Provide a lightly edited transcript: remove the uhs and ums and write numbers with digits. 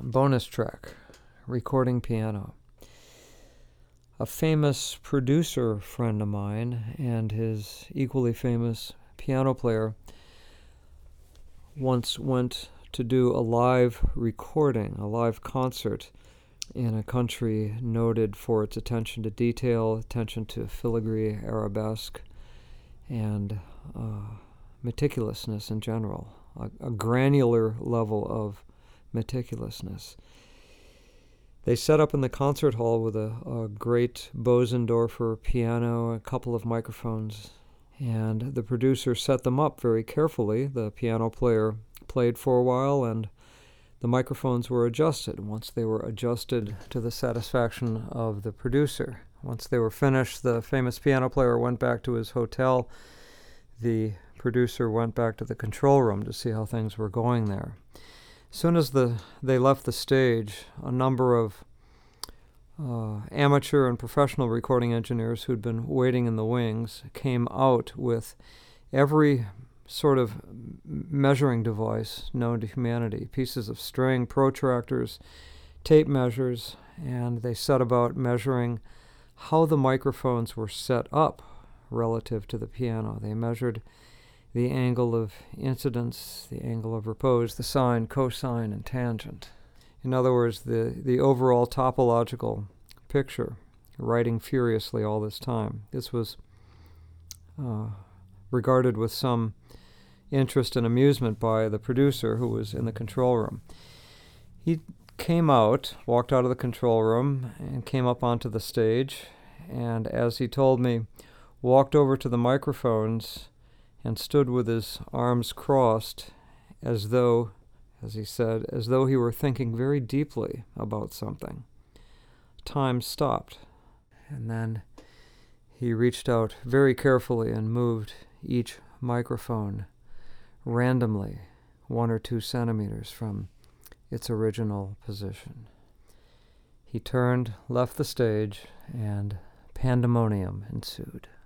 bonus track, recording piano. A famous producer friend of mine and his equally famous piano player once went to do a live recording, a live concert in a country noted for its attention to detail, attention to filigree, arabesque, and meticulousness in general, a granular level of meticulousness. They set up in the concert hall with a great Bosendorfer piano, a couple of microphones, and the producer set them up very carefully. The piano player played for a while, and the microphones were adjusted. Once they were adjusted to the satisfaction of the producer, once they were finished, the famous piano player went back to his hotel. The producer went back to the control room to see how things were going there. As soon as they left the stage, a number of amateur and professional recording engineers who'd been waiting in the wings came out with every sort of measuring device known to humanity, pieces of string, protractors, tape measures, and they set about measuring how the microphones were set up relative to the piano. They measured the angle of incidence, the angle of repose, the sine, cosine, and tangent. In other words, the overall topological picture, writing furiously all this time. This was regarded with some interest and amusement by the producer who was in the control room. He came out, walked out of the control room, and came up onto the stage, and as he told me, walked over to the microphones and stood with his arms crossed as though, as he said, as though he were thinking very deeply about something. Time stopped, and then he reached out very carefully and moved each microphone randomly 1 or 2 centimeters from its original position. He turned, left the stage, and pandemonium ensued.